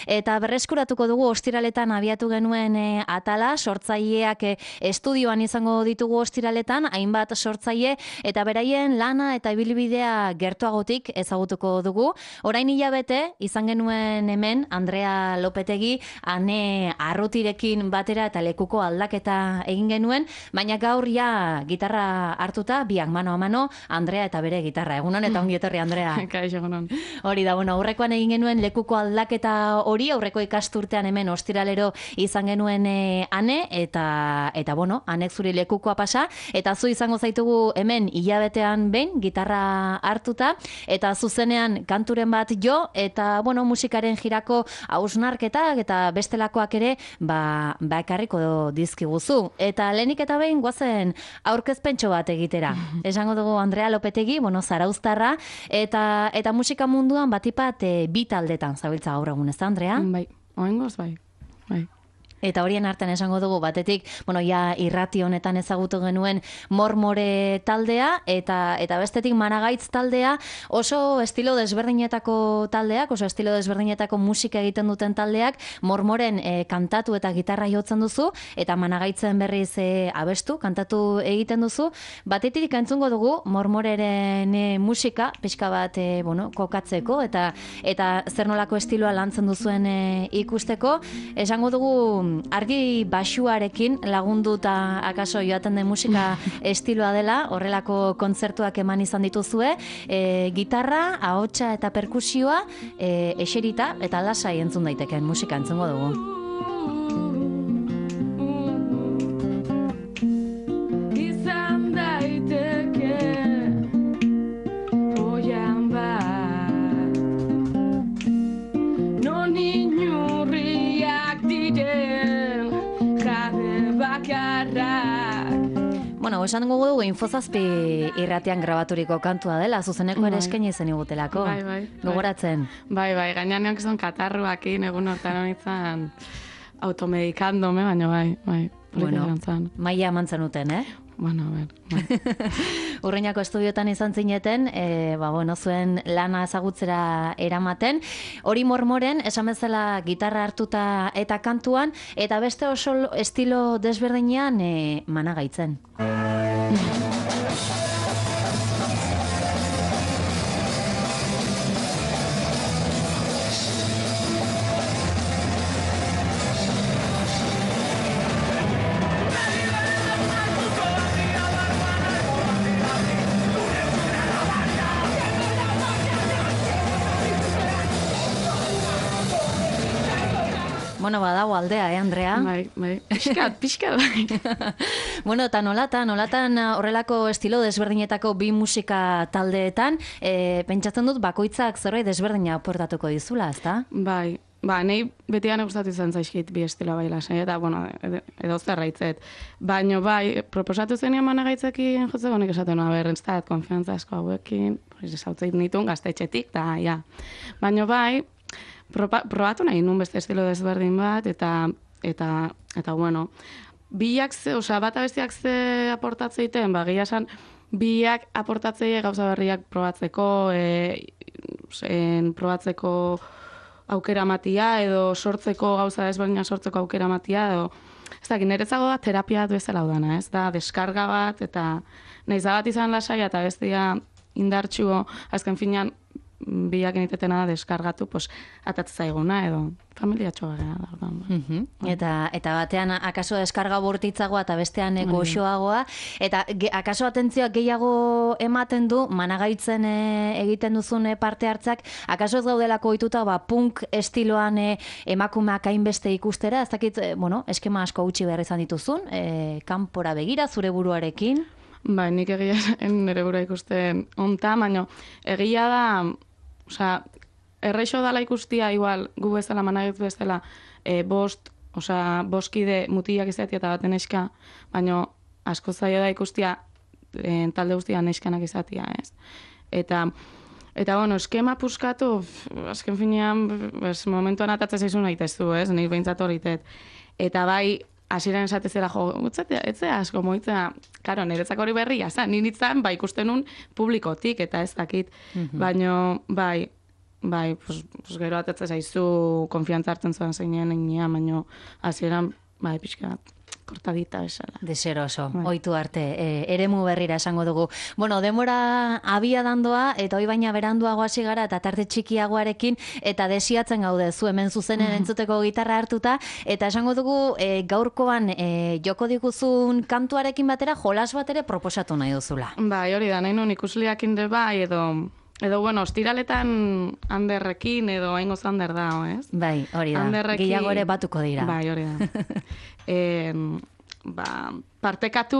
eta berreskuratuko dugu ostiraletan abiatu genuen atala, sortzaileak estudioan izango ditugu ostiraletan, hainbat sortzaile eta beraien lana eta ibilbidea gertuagotik ezagutuko dugu. Orain hilabete izan genuen hemen Andrea Lopetegi Ane Arrutirekin batera eta lekuko aldaketa egin genuen, baina gaur ja gitarra hartuta, biak mano a mano, Andrea eta bere gitarra. Egunon eta ongi etorri, Andrea. Kaixo, egunon. Hori da, aurrekoan egin genuen lekuko aldaketa hori, aurreko ikasturtean hemen ostiralero izan genuen Ane, eta Anek zuri lekukoa pasa, eta zu izango zaitugu hemen hilabetean behin, gitarra hartuta, eta zuzenean kanturen bat jo, eta musikaren jirako hausnarketak eta bestelakoak ere, ekarriko dizkiguzu. Eta lehenik eta behin guazen aurkezpentxo bat egitera. Esango dugu Andrea Lopetegi, zarauztarra, eta musika munduan batipat bi taldetan zabiltza gaur egun, ez da, Andrea? Bai, oengoz, bai. Eta horien artean esango dugu batetik, ja irrati honetan ezagutu genuen Mormore taldea, eta bestetik Managaitz taldea, oso estilo desberdinetako taldeak, oso estilo desberdinetako musika egiten duten taldeak, Mormoren kantatu eta gitarra jotzen duzu, eta Managaitzen berriz abestu, kantatu egiten duzu. Batetik entzungo dugu Mormoreren musika, pixka bat kokatzeko, eta zer nolako estiloa lantzen duzuen ikusteko. Esango dugu argi baxuarekin lagunduta akaso joaten den musika estiloa dela, horrelako kontzertuak eman izan dituzue, gitarra, ahotsa eta perkusioa eserita eta lasai entzun daiteken musika entzungo dugu. Esan dugu Infozazpi irratian grabaturiko kantua dela, zuzeneko ere eskaini zen igutelako. Bai. Gogoratzen. Bai, gainean neok izan katarruakin, egun hortan honetan automedikandome, baina bai. Maia emantzen uten, Bueno, bai. Urruñako estudiotan izan zineten, zuen lana ezagutzera eramaten. Hori Mormoren, esan bezala gitarra hartuta eta kantuan, eta beste oso estilo desberdinean Managaitzen. Badago aldea, Andrea? Bai. Pixkat, bai. Eta nolatan horrelako estilo desberdinetako bi musika taldeetan, pentsatzen dut bakoitzak zerbait desberdina aportatuko dizula, ezta? Bai. Nahi betian gustatu izan zaizkit bi estilo bai lasai, eta, edo zerraitzet. Baina, proposatu zenean Managaitzekin jotzeko nik esaten berrentzat, konfiantza asko hauekin, esautzeit nituen gaztetxetik, eta, ja. Baina, probatu nahi nun beste estilo desberdin bat, eta biak bata bestiak ze aportatzeiten, gila esan, biak aportatzei gauza berriak probatzeko, probatzeko aukera matia, edo sortzeko gauza desberdina sortzeko aukera matia, edo, ez da, niretzago da terapia bat bezala udana, ez da, deskarga bat, eta nahiz bat izan lasaia, eta bestia indartxuo, azken finean, biak enitetena da deskargatu, atatzea eguna, edo familiatxo gara da. Eta batean, akaso deskarga bortitzagoa eta bestean goxoagoa, eta akaso atentzioak gehiago ematen du, Managaitzen egiten duzun parte hartzak, akaso ez gaudelako ohituta punk estiloan emakumeak hainbeste ikustera, ez dakit, eskema asko utzi behar izan dituzun, kanpora begira, zure buruarekin? Bai, nik egia nire burua ikusten onta, baina egia da, erreixo dala ikustia, igual, gu bezala, Managaitz bezala, boskide mutilak izatea eta baten eska, baina asko zaila da ikustia talde guztia neskanak izatea, ez? Eta, eskema puskatu, azken finean, momentuan atatzen zaizun nahi tezu, ez? Nik behintzat horitet. Eta bai, hasieran esatezela etzea asko moitzea, karo, niretzak hori berria, ni nintzen, ikusten nun publikotik, eta ez dakit, baino, bai, bai, pues gero atetze zaizu konfiantza hartzen zuen zeinen eginean, baino hasieran bai, pixka kortadita esala. Deseroso, oitu arte, eremu berrira esango dugu. Bueno, demora abia dandoa, eta hoi baina beranduago hasi gara, eta tarte txikiagoarekin, eta desiatzen gaude zu hemen zuzenen entzuteko gitarra hartuta, eta esango dugu gaurkoan joko diguzun kantuarekin batera, jolas bat ere proposatu nahi duzula. Bai, hori da, nahi nun ikusliak inde bai, edo bueno, ostiraletan Anderrekin edo haingo zander da, ez? Bai, hori da, gehiago ere batuko dira. Bai, hori da. Partekatu,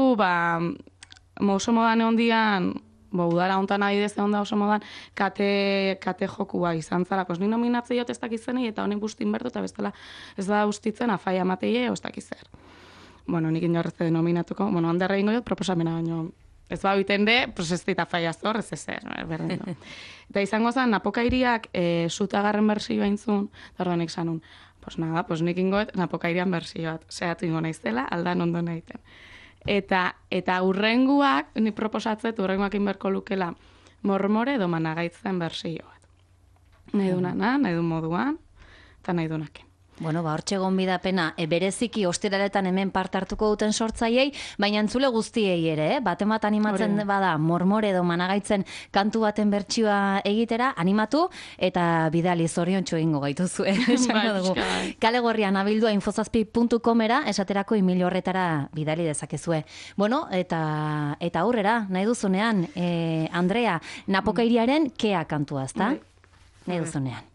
oso modan egon dian, udara hontan adidez egon da oso modan, kate jokua izan zara. Ni nominatzei jot ez dakizenei, eta honek guztin bertu, eta bestela ez da ustitzen afaia mateie, ez dakizer. Bueno, nik inorrezte denominatuko, Anderre ingo jot proposamena, baino ez biten de, pues ez dit afaia zor, ez ezer, berdin do. Eta izango zen, Napokairiak zutagarren bersioa intzun, eta orduan sanun, pues nada, pues nik ingoet Napokairian bersioat, zehatu ingo naizela, aldan ondo nahiten. Eta urrenguak, ni proposatzet, urrenguak inberko lukela mormore edo managaitzen bersioat. Nahi dunana, nahi du moduan, eta nahi dunakin. Bueno, hortxe gonbidapena bereziki ostiraletan hemen parte hartuko duten sortzaiei, baina entzule guztiei ere, baten bat animatzen bada mormore edo managaitzen kantu baten bertsioa egitera, animatu eta bidali zoriontxo egingo gaituzu, esango dugu. Kale Gorrian abildua infozazpi.comera esaterako email horretara bidali dezakezue. Bueno, eta aurrera, nahi duzunean, Andrea, Napokairiaren kea kantua, ezta? Nahi duzunean.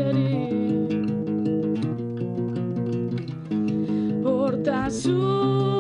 Azul